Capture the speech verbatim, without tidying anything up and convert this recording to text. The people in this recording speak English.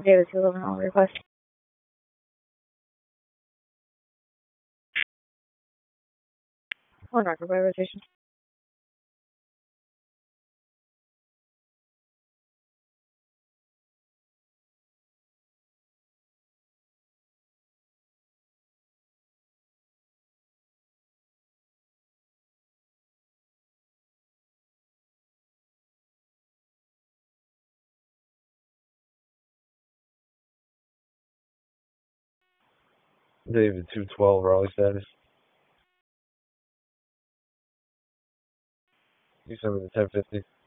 David two eleven all request. On record by rotation. David two twelve, Raleigh status. You send me the ten fifty.